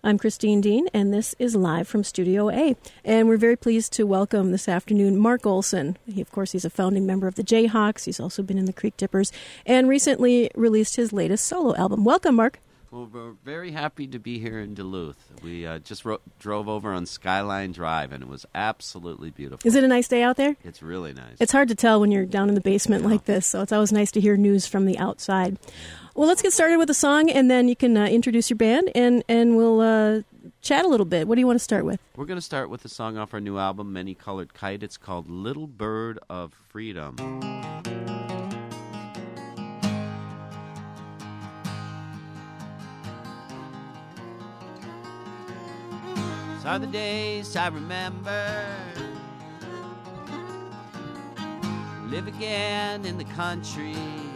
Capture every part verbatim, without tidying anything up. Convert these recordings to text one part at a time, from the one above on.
I'm Christine Dean, and this is live from Studio A. And we're very pleased to welcome this afternoon Mark Olson. He, of course, he's a founding member of the Jayhawks. He's also been in the Creek Dippers and recently released his latest solo album. Welcome, Mark. Well, we're very happy to be here in Duluth. We uh, just ro- drove over on Skyline Drive, and it was absolutely beautiful. Is it a nice day out there? It's really nice. It's hard to tell when you're down in the basement yeah. like this, so it's always nice to hear news from the outside. Well, let's get started with a song, and then you can uh, introduce your band, and, and we'll uh, chat a little bit. What do you want to start with? We're going to start with a song off our new album, Many Colored Kite. It's called Little Bird of Freedom. Are the days I remember. Live again in the country.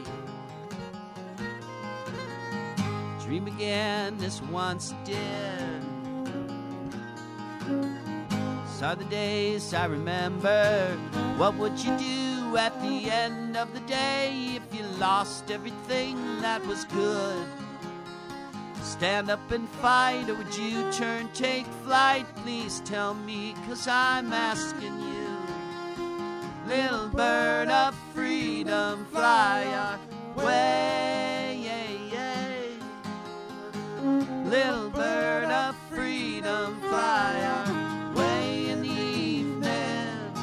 Dream again as once did. Are the days I remember. What would you do at the end of the day if you lost everything that was good? Stand up and fight, or would you turn, take flight? Please tell me, 'cause I'm asking you. Little bird of freedom, fly our way. Little bird of freedom, fly our way in the evening.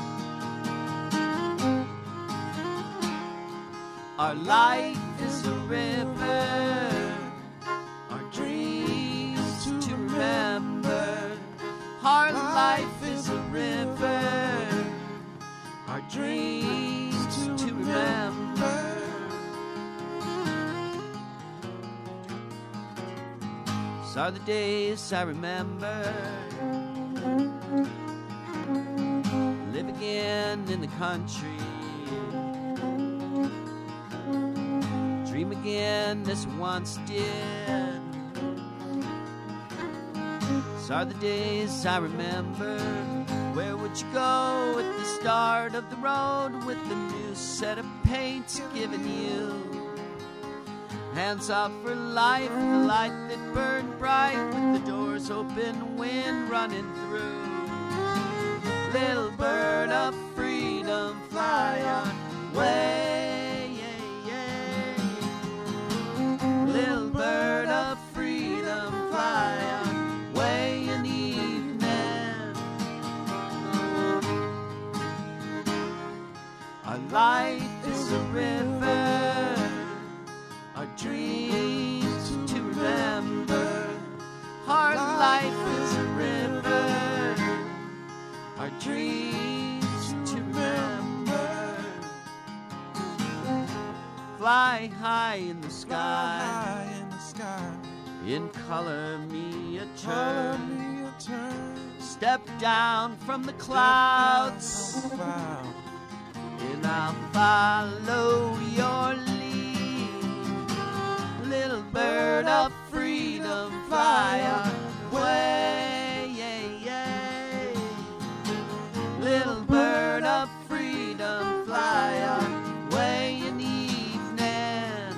Our life is a river. Our life is a river, our dreams to remember. These are the days I remember. Live again in the country. Dream again as once did. These are the days I remember. Where would you go at the start of the road with the new set of paints given you? Hands off for life, the light that burned bright with the doors open, wind running through. Little bird of freedom, fly on way. Little bird of freedom, fly on. Our life is a river, our dreams to remember. Our life is a river, our dreams to remember. Fly high in the sky, in the sky. In color me a turn. Step down from the clouds. And I'll follow your lead. Little bird of freedom, fly our way. Little bird of freedom, fly our way in the evening.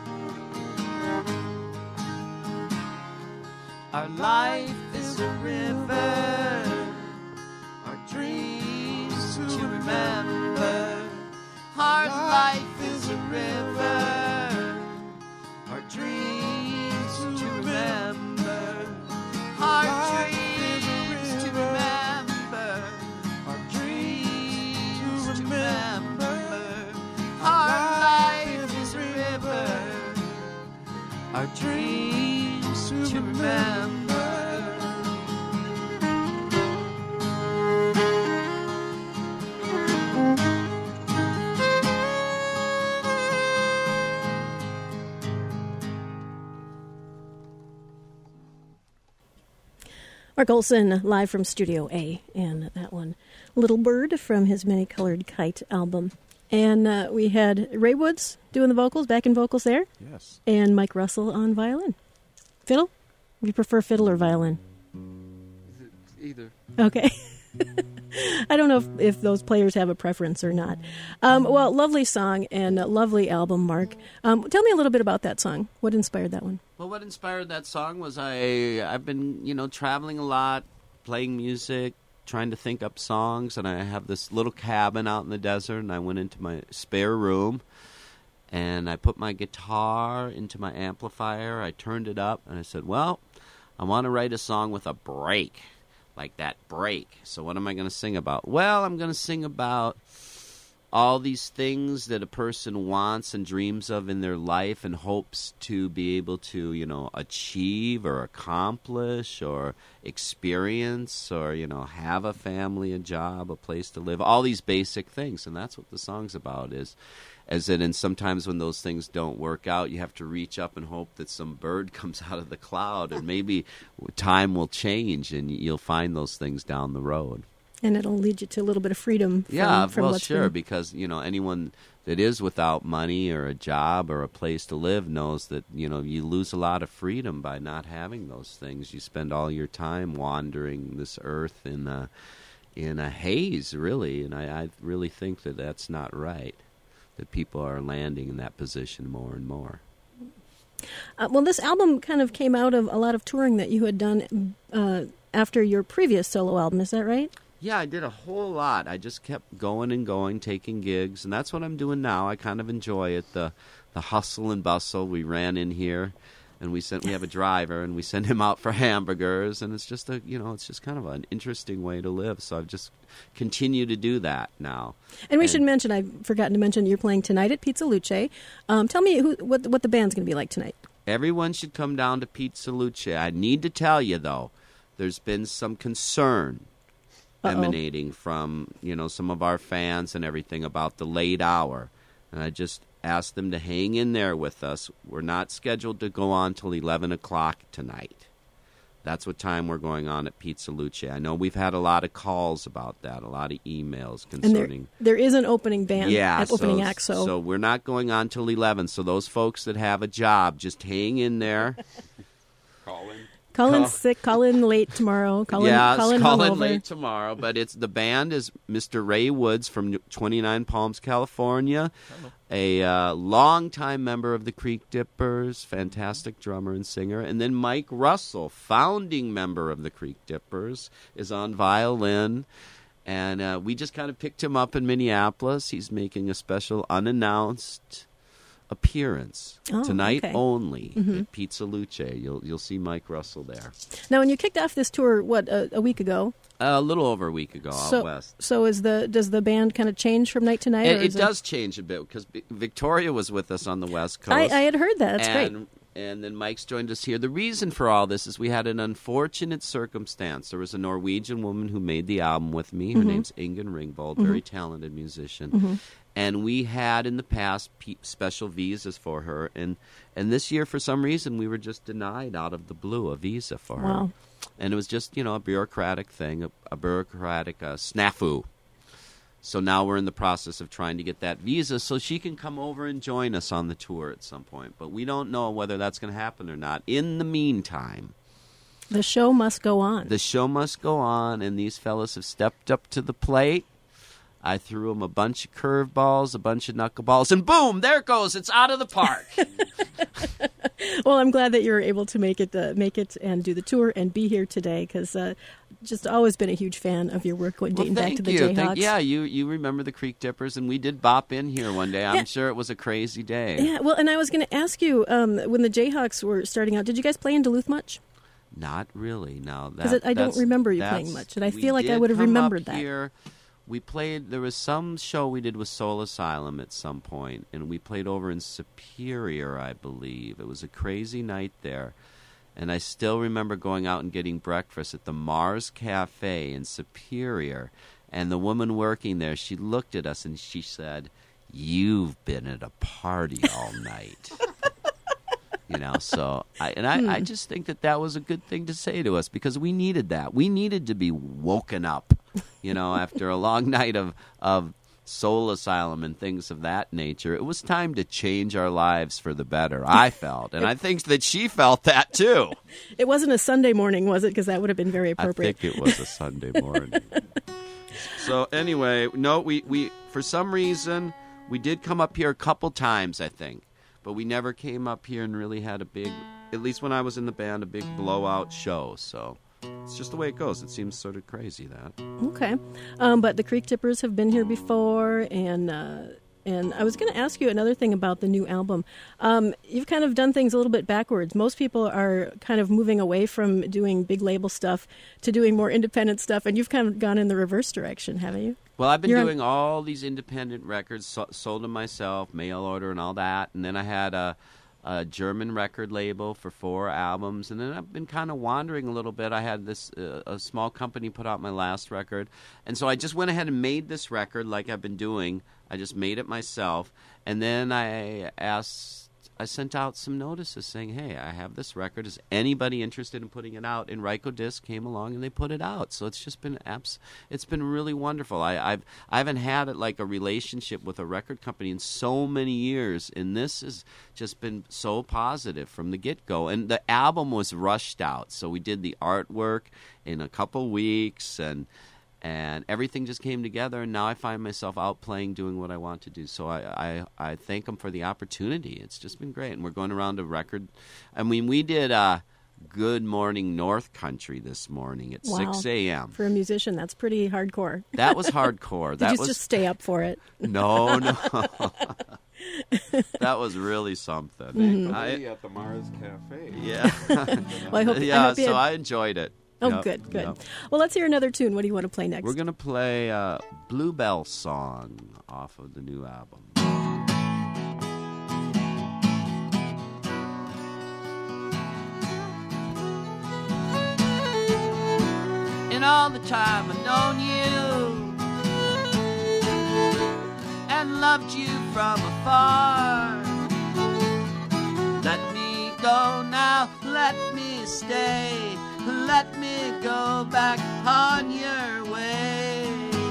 Our life is a river, our dreams to remember. Our life is a river, our dreams to remember. Our dreams to remember, our dreams to remember. Our life is a river, our dreams to remember. Mark Olson, live from Studio A, and that one, Little Bird, from his Many Colored Kite album. And uh, we had Ray Woods doing the vocals, backing vocals there. Yes. And Mike Russell on violin. Fiddle? Do you prefer fiddle or violin? Either. Okay. I don't know if, if those players have a preference or not. Um, well, lovely song and a lovely album, Mark. Um, tell me a little bit about that song. What inspired that one? Well, what inspired that song was I, I've been, you know, traveling a lot, playing music, trying to think up songs, and I have this little cabin out in the desert, and I went into my spare room, and I put my guitar into my amplifier. I turned it up, and I said, well, I want to write a song with a break, like that break. So what am I going to sing about? Well, I'm going to sing about all these things that a person wants and dreams of in their life and hopes to be able to, you know, achieve or accomplish or experience or, you know, have a family, a job, a place to live, all these basic things. And that's what the song's about is, as in, and sometimes when those things don't work out, you have to reach up and hope that some bird comes out of the cloud and maybe time will change and you'll find those things down the road. And it'll lead you to a little bit of freedom. From, yeah, from well, what's sure, been... because, you know, anyone that is without money or a job or a place to live knows that, you know, you lose a lot of freedom by not having those things. You spend all your time wandering this earth in a, in a haze, really, and I, I really think that that's not right, that people are landing in that position more and more. Uh, well, this album kind of came out of a lot of touring that you had done uh, after your previous solo album, is that right? Yeah, I did a whole lot. I just kept going and going, taking gigs, and that's what I'm doing now. I kind of enjoy it, the the hustle and bustle. We ran in here, and we sent we have a driver, and we send him out for hamburgers, and it's just a you know it's just kind of an interesting way to live. So I've just continued to do that now. And we and, should mention, I've forgotten to mention, you're playing tonight at Pizza Luce. Um, tell me who what what the band's going to be like tonight. Everyone should come down to Pizza Luce. I need to tell you though, there's been some concern Uh-oh. emanating from, you know, some of our fans and everything about the late hour. And I just asked them to hang in there with us. We're not scheduled to go on till eleven o'clock tonight. That's what time we're going on at Pizza Luce. I know we've had a lot of calls about that, a lot of emails concerning... And there, there is an opening band, yeah, an opening so, act. So. so we're not going on till eleven. So those folks that have a job, just hang in there. Call in. Call in sick, call in late tomorrow. Call yeah, in, call in, call in late tomorrow. But it's the band is Mister Ray Woods from twenty-nine Palms, California, Hello. a uh, longtime member of the Creek Dippers, fantastic drummer and singer. And then Mike Russell, founding member of the Creek Dippers, is on violin. And uh, we just kind of picked him up in Minneapolis. He's making a special unannounced appearance oh, tonight okay. only mm-hmm. at Pizza Luce. You'll you'll see Mike Russell there. Now, when you kicked off this tour, what a, a week ago? Uh, a little over a week ago, so, out west. So, is the does the band kind of change from night to night? It, or it is does it... change a bit because Victoria was with us on the West Coast. I, I had heard that. That's and, great. And then Mike's joined us here. The reason for all this is we had an unfortunate circumstance. There was a Norwegian woman who made the album with me. Her mm-hmm. name's Ingen Ringvold, mm-hmm. very talented musician. Mm-hmm. And we had in the past pe- special visas for her. And, and this year, for some reason, we were just denied out of the blue a visa for her. Wow. And it was just, you know, a bureaucratic thing, a, a bureaucratic uh, snafu. So now we're in the process of trying to get that visa so she can come over and join us on the tour at some point. But we don't know whether that's going to happen or not. In the meantime, the show must go on. The show must go on, and these fellas have stepped up to the plate. I threw them a bunch of curveballs, a bunch of knuckleballs, and boom, there it goes. It's out of the park. Well, I'm glad that you're able to make it, uh, make it, and do the tour and be here today because uh, just always been a huge fan of your work dating well, back to the you. Jayhawks. Thank, yeah, you you remember the Creek Dippers, and we did bop in here one day. I'm yeah. sure it was a crazy day. Yeah, well, and I was going to ask you um, when the Jayhawks were starting out, did you guys play in Duluth much? Not really. No, because that, I don't remember you playing much, and I feel like I would have remembered that. Here. We played, there was some show we did with Soul Asylum at some point, and we played over in Superior, I believe. It was a crazy night there. And I still remember going out and getting breakfast at the Mars Cafe in Superior. And the woman working there, she looked at us and she said, "You've been at a party all night." You know, so, I, and I, hmm. I just think that that was a good thing to say to us because we needed that. We needed to be woken up, you know, after a long night of, of Soul Asylum and things of that nature. It was time to change our lives for the better, I felt. And I think that she felt that, too. It wasn't a Sunday morning, was it? Because that would have been very appropriate. I think it was a Sunday morning. So anyway, no, we, we for some reason, we did come up here a couple times, I think. But we never came up here and really had a big, at least when I was in the band, a big blowout show. So it's just the way it goes. It seems sort of crazy, that. Okay. Um, but the Creek Dippers have been here before, and uh, and I was going to ask you another thing about the new album. Um, you've kind of done things a little bit backwards. Most people are kind of moving away from doing big label stuff to doing more independent stuff, and you've kind of gone in the reverse direction, haven't you? Well, I've been You're doing on- all these independent records, so, sold them myself, mail order and all that. And then I had a, a German record label for four albums. And then I've been kind of wandering a little bit. I had this uh, a small company put out my last record. And so I just went ahead and made this record like I've been doing. I just made it myself. And then I asked... I sent out some notices saying, hey, I have this record. Is anybody interested in putting it out? And Ryko Disc came along and they put it out. So it's just been abs- it's been really wonderful. I, I've I haven't had it like a relationship with a record company in so many years, and this has just been so positive from the get-go. And the album was rushed out, so we did the artwork in a couple weeks, and And everything just came together, and now I find myself out playing, doing what I want to do. So I, I, I thank them for the opportunity. It's just been great. And we're going around a record. I mean, we did uh, Good Morning North Country this morning at Wow. six a.m. For a musician, that's pretty hardcore. That was hardcore. Did that you was just stay up for it? No, no. That was really something. Mm-hmm. I, at the Mars Cafe. yeah. Well, I hope, I yeah, hope you so had- I enjoyed it. Oh, Yep, good, good. yep. Well, let's hear another tune. What do you want to play next? We're going to play uh, Bluebell Song off of the new album. In all the time I've known you and loved you from afar, let me go now, let me stay, let me go back on your way.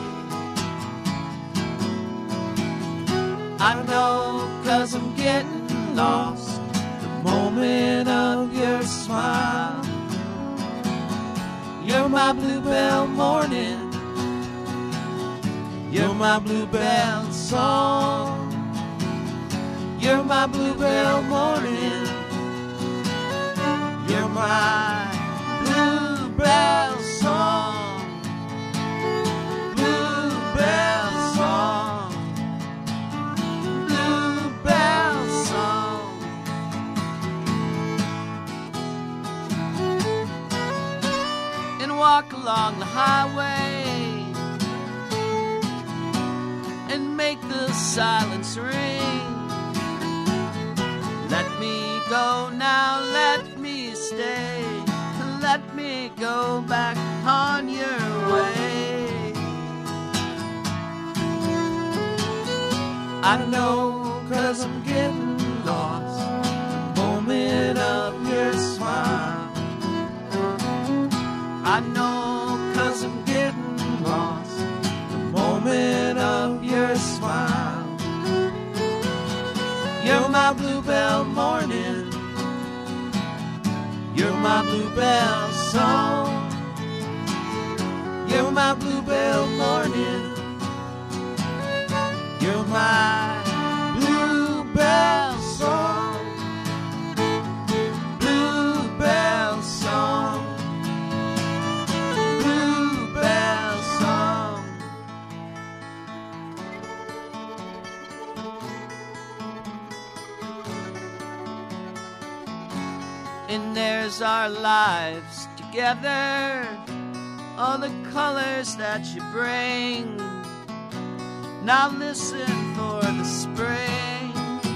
I know 'cause I'm getting lost the moment of your smile. You're my bluebell morning, you're my bluebell song, you're my bluebell morning, you're my bluebell song, bluebell song, bluebell song. And walk along the highway and make the silence ring. Let me go now, let me stay, let me go back on your way. I know 'cause I'm getting lost the moment of your smile. I know 'cause I'm getting lost the moment of your smile. You're my bluebell morning, you're my bluebell song, you're my bluebell morning, you're my bluebell song, bluebell song, bluebell song. And there's our lives together, all the colors that you bring. Now listen for the spring.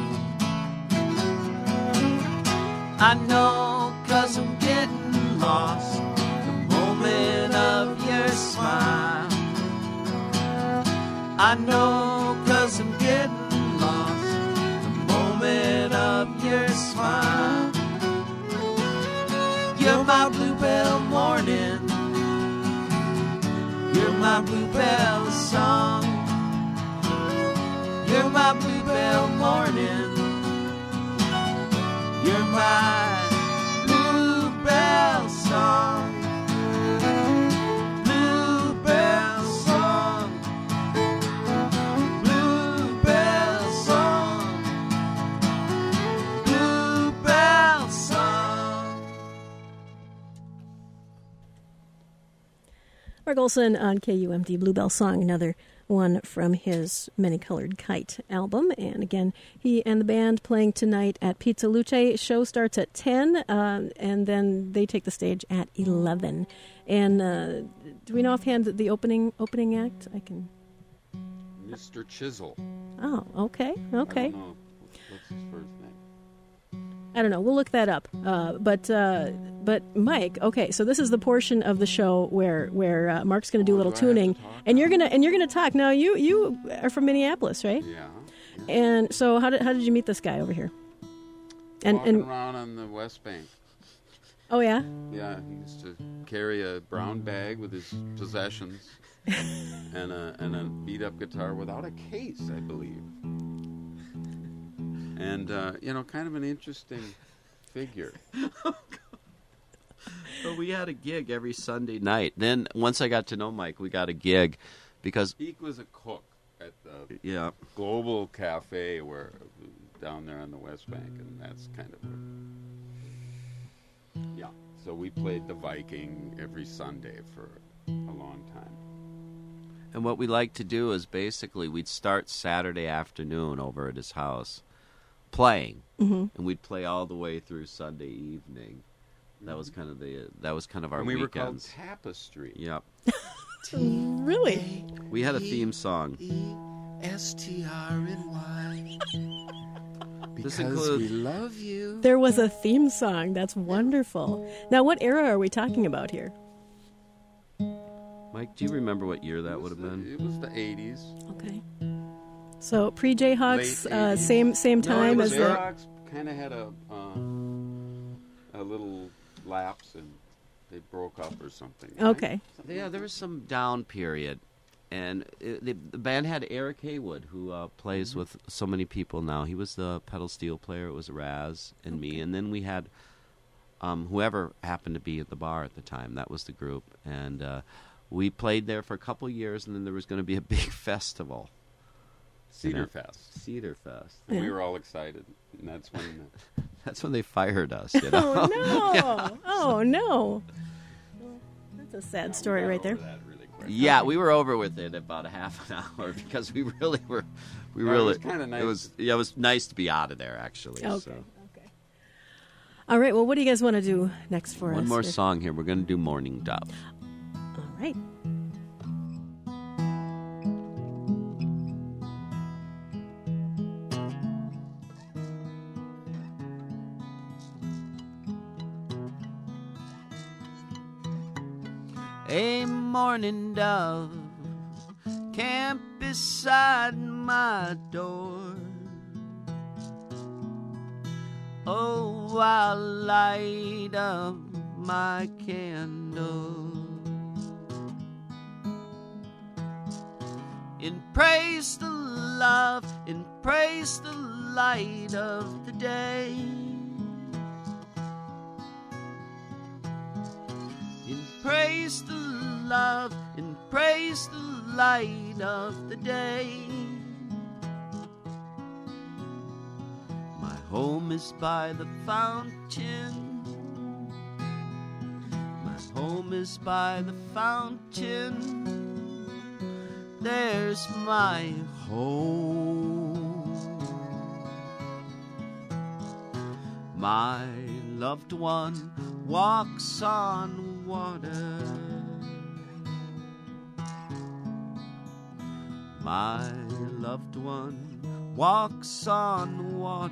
I know 'cause I'm getting lost the moment of your smile. I know 'cause I'm getting lost the moment of your smile. You're my bluebell morning, you're my bluebell song, you're my bluebell morning, you're my bluebell song, bluebell song. Mark Olson on K U M D Bluebell Song, another one from his Many Colored Kite album. And again, he and the band playing tonight at Pizza Luce. Show starts at ten, uh, and then they take the stage at eleven. And uh, do we know offhand the opening opening act? I can. Mister Chisel. Oh, okay, okay. I don't know. What's his first name? I don't know. We'll look that up. Uh, but uh, but Mike, okay. So this is the portion of the show where where uh, Mark's going to do a little do I have to tuning, talk and you're now? gonna and you're gonna talk. Now you you are from Minneapolis, right? Yeah. And so how did how did you meet this guy over here? And Walking and around on the West Bank. oh yeah, Yeah, he used to carry a brown bag with his possessions and a and a beat up guitar without a case, I believe. And uh, you know, kind of an interesting figure. But we had a gig every Sunday night. Then once I got to know Mike, we got a gig because He was a cook at the yeah, Global Cafe where down there on the West Bank, and that's kind of where. Yeah. So we played the Viking every Sunday for a long time. and what we like to do is basically we'd start Saturday afternoon over at his house playing, mm-hmm. and we'd play all the way through Sunday evening. That was kind of the that was kind of our And we weekends. were called Tapestry. Yep. Really? We had a theme song. S T R N Y. This Because includes- we love you. There was a theme song. That's wonderful. Now, what era are we talking about here? Mike, do you remember what year that It would was have the- been? It was the eighties. Okay. So pre Jayhawks, Late uh, eighties. same same No, it time was as the. Jayhawks kind of had a uh, a little lapse and they broke up or something. right? Okay. Yeah, there was some down period, and it, the, the band had Eric Haywood, who uh, plays with so many people now. He was the pedal steel player. It was Raz and me, and then we had um, whoever happened to be at the bar at the time. That was the group, and uh, we played there for a couple years, and then there was going to be a big festival, Cedar Yeah. Fest. Cedar Fest. And Yeah. we were all excited, and that's when the, That's when they fired us. You know. Oh no! Oh no! That's a sad story we got right there. over that really quick. Yeah, we were over with it about a half an hour because we really were. We Well, it really. was kinda nice. It was. Yeah, it was nice to be out of there. Actually. Okay. So. Okay. All right. Well, what do you guys want to do next for us? One more here? song here. We're going to do Morning Dove. All right. A morning dove camped beside my door. Oh, I'll light up my candle in praise the love, in praise the light of the day. In praise the love, in praise the light of the day. My home is by the fountain. My home is by the fountain. There's my home. My loved one walks on water. My loved one walks on water.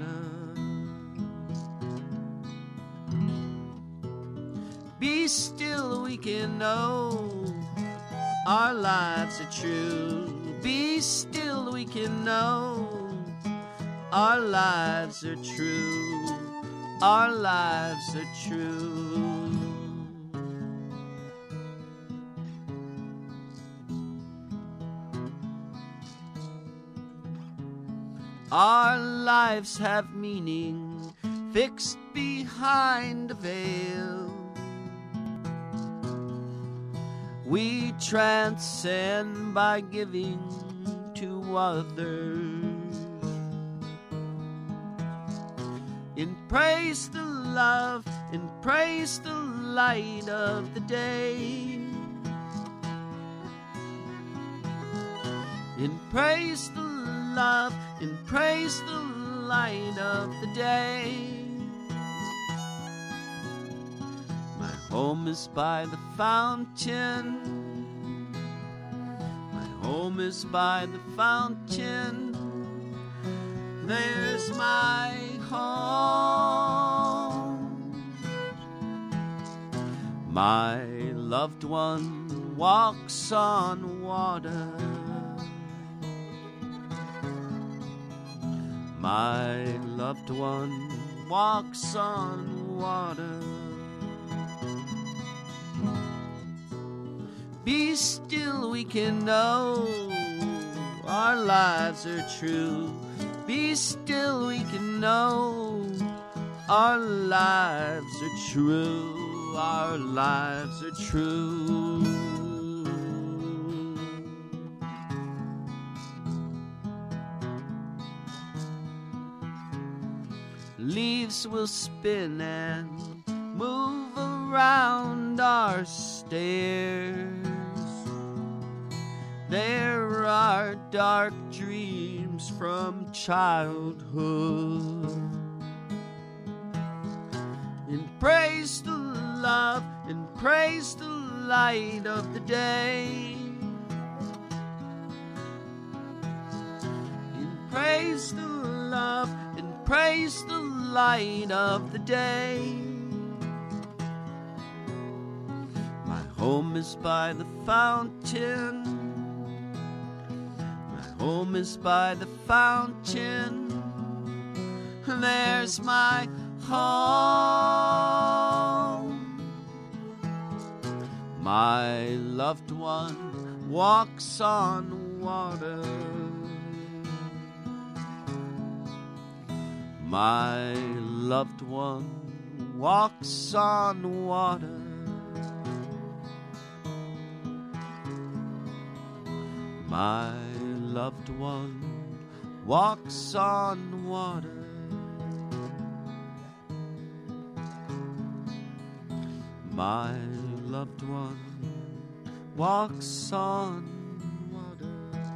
Be still, we can know our lives are true. Be still, we can know our lives are true. Our lives are true. Our lives have meaning fixed behind a veil. We transcend by giving to others. In praise the love, in praise the light of the day. in praise the love, in praise the light of the day. My home is by the fountain, my home is by the fountain. There's my home. My loved one walks on water. My loved one walks on water. Be still, we can know our lives are true. Be still, we can know our lives are true. Our lives are true. Leaves will spin and move around our stairs. There are dark dreams from childhood. And praise the love, and praise the light of the day. And praise the love, and praise the light of the day. My home is by the fountain. My home is by the fountain. There's my home. My loved one walks on water. My loved one walks on water. My loved one walks on water. My loved one walks on water.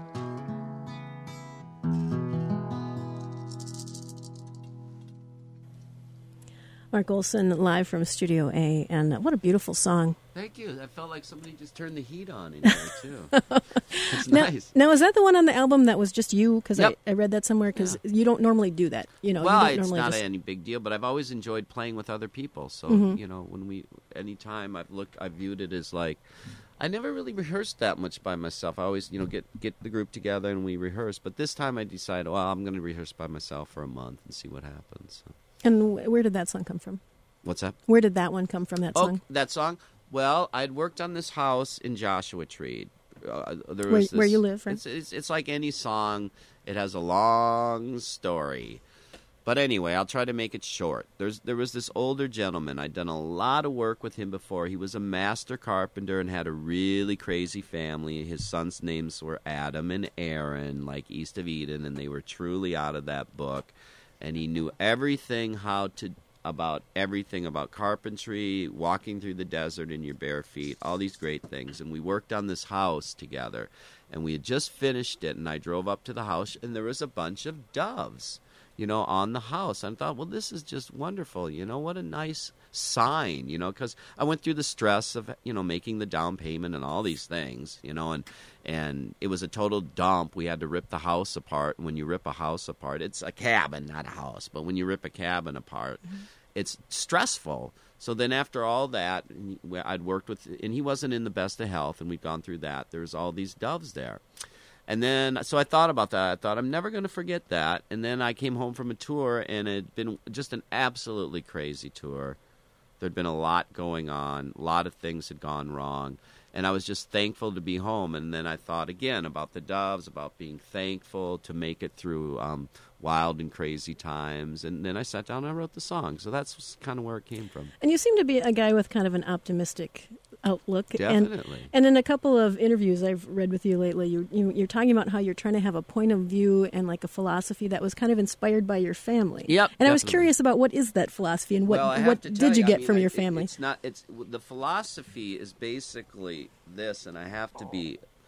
Mark Olson live from Studio A, and what a beautiful song. Thank you. I felt like somebody just turned the heat on in here, too. It's now, nice. Now, is that the one on the album that was just you? Because Yep. I, I read that somewhere, because Yeah. you don't normally do that. You know, Well, you don't it's normally not just... any big deal, but I've always enjoyed playing with other people. So, Mhm. you know, when we, anytime I've looked, I viewed it as like, I never really rehearsed that much by myself. I always, you know, get get the group together and we rehearse. But this time I decided, well, I'm going to rehearse by myself for a month and see what happens. So. And wh- where did that song come from? What's that? Where did that one come from, that Oh, song? that song? Well, I'd worked on this house in Joshua Tree. Uh, there Where- was this, where you live, right? It's, it's, it's like any song. It has a long story. But anyway, I'll try to make it short. There's There was this older gentleman. I'd done a lot of work with him before. He was a master carpenter and had a really crazy family. His sons' names were Adam and Aaron, like East of Eden, and they were truly out of that book. And he knew everything how to about everything about carpentry, walking through the desert in your bare feet, all these great things. And we worked on this house together. And we had just finished it, and I drove up to the house, and there was a bunch of doves, you know, on the house. I thought, well, this is just wonderful. You know, what a nice sign, you know, because I went through the stress of, you know, making the down payment and all these things, you know, and and it was a total dump. We had to rip the house apart. And when you rip a house apart, it's a cabin, not a house. But when you rip a cabin apart, mm-hmm. it's stressful. So then after all that, I'd worked with, and he wasn't in the best of health, and we'd gone through that. There's all these doves there. And then, so I thought about that. I thought, I'm never going to forget that. And then I came home from a tour, and it had been just an absolutely crazy tour. There'd been a lot going on. A lot of things had gone wrong. And I was just thankful to be home. And then I thought again about the doves, about being thankful to make it through um, wild and crazy times. And then I sat down and I wrote the song. So that's kind of where it came from. And you seem to be a guy with kind of an optimistic outlook. Definitely. And, and in a couple of interviews I've read with you lately, you, you, you're talking about how you're trying to have a point of view and like a philosophy that was kind of inspired by your family. Yep. And I was definitely. curious about what is that philosophy and what, well, I have what to tell did you I get mean, from I- your it- family? It's not. It's the philosophy is basically this, and I have to be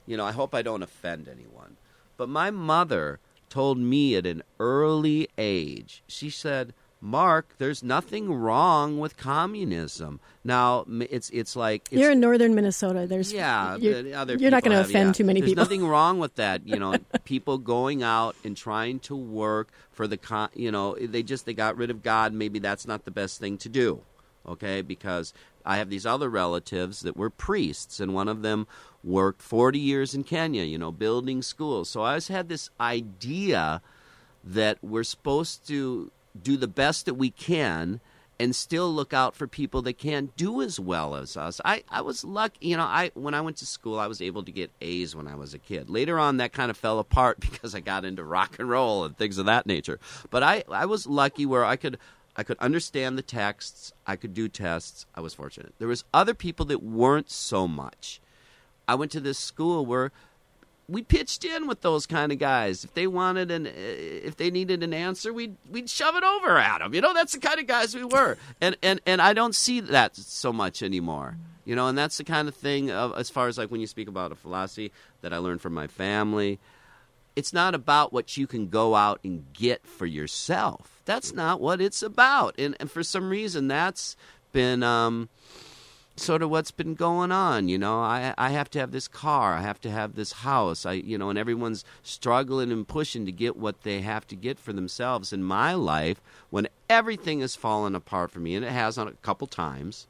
you know, I hope I don't offend anyone. But my mother told me at an early age, she said, Mark, there's nothing wrong with communism. Now, it's it's like... It's, you're in northern Minnesota. There's Yeah. You're, other you're not going to have, offend yeah. too many there's people. There's nothing wrong with that. You know, people going out and trying to work for the... Con- you know, they just they got rid of God. Maybe that's not the best thing to do, okay? Because I have these other relatives that were priests, and one of them worked forty years in Kenya, you know, building schools. So I always had this idea that we're supposed to do the best that we can and still look out for people that can't do as well as us. I, I was lucky, you know, I when I went to school, I was able to get A's when I was a kid. Later on, that kind of fell apart because I got into rock and roll and things of that nature. But I, I was lucky where I could I could understand the texts, I could do tests. I was fortunate. There was other people that weren't so much. I went to this school where we pitched in with those kind of guys. If they wanted an, if they needed an answer, we'd we'd shove it over at them. You know, that's the kind of guys we were. And and and I don't see that so much anymore. You know, and that's the kind of thing of, as far as like when you speak about a philosophy that I learned from my family. It's not about what you can go out and get for yourself. That's not what it's about. And and for some reason, that's been. Um, sort of what's been going on, you know. I I have to have this car, I have to have this house, I you know, and everyone's struggling and pushing to get what they have to get for themselves. In my life, when everything has fallen apart for me, and it has on a couple times,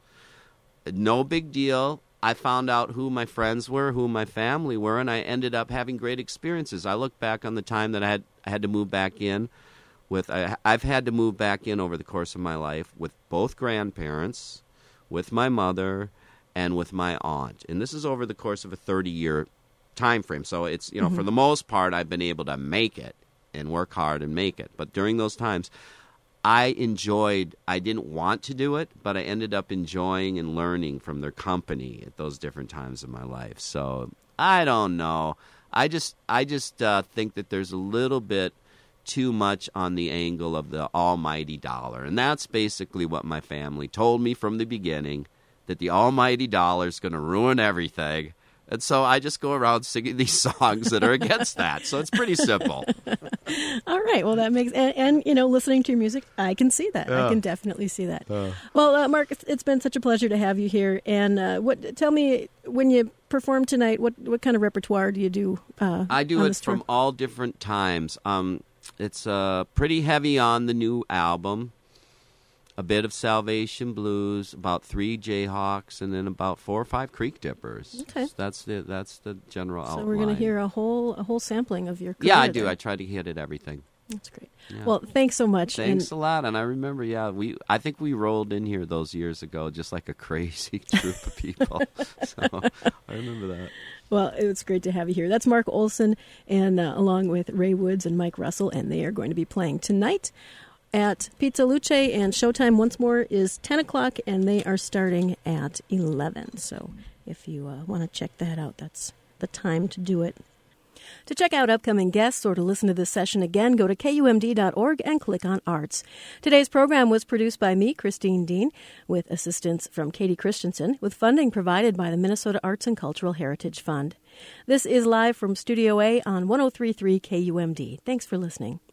no big deal. I found out who my friends were, who my family were, and I ended up having great experiences. I look back on the time that I had I had to move back in with I, I've had to move back in over the course of my life with both grandparents, with my mother, and with my aunt. And this is over the course of a thirty-year time frame. So it's, you know, mm-hmm. for the most part, I've been able to make it and work hard and make it. But during those times, I enjoyed, I didn't want to do it, but I ended up enjoying and learning from their company at those different times of my life. So I don't know. I just, I just uh, think that there's a little bit too much on the angle of the almighty dollar. And that's basically what my family told me from the beginning, that the almighty dollar is going to ruin everything. And so I just go around singing these songs that are against that. So it's pretty simple. All right. Well, that makes, and, and you know, listening to your music, I can see that. Yeah. I can definitely see that. Uh. Well, uh, Mark, it's, it's been such a pleasure to have you here. And uh, what? Tell me, when you perform tonight, what, what kind of repertoire do you do? Uh, I do it from all different times. Um, It's uh, pretty heavy on the new album. A bit of Salvation Blues, about three Jayhawks, and then about four or five Creek Dippers. Okay, so that's the that's the general so outline. So we're going to hear a whole a whole sampling of your career. Yeah, I do. There. I try to hit at everything. That's great. Yeah. Well, thanks so much. Thanks and a lot. And I remember, yeah, we I think we rolled in here those years ago, just like a crazy group of people. So I remember that. Well, it's great to have you here. That's Mark Olson, and uh, along with Ray Woods and Mike Russell, and they are going to be playing tonight at Pizza Luce, and showtime once more is ten o'clock, and they are starting at eleven. So if you uh, want to check that out, that's the time to do it. To check out upcoming guests or to listen to this session again, go to K U M D dot org and click on Arts. Today's program was produced by me, Christine Dean, with assistance from Katie Christensen, with funding provided by the Minnesota Arts and Cultural Heritage Fund. This is live from Studio A on one oh three point three K U M D. Thanks for listening.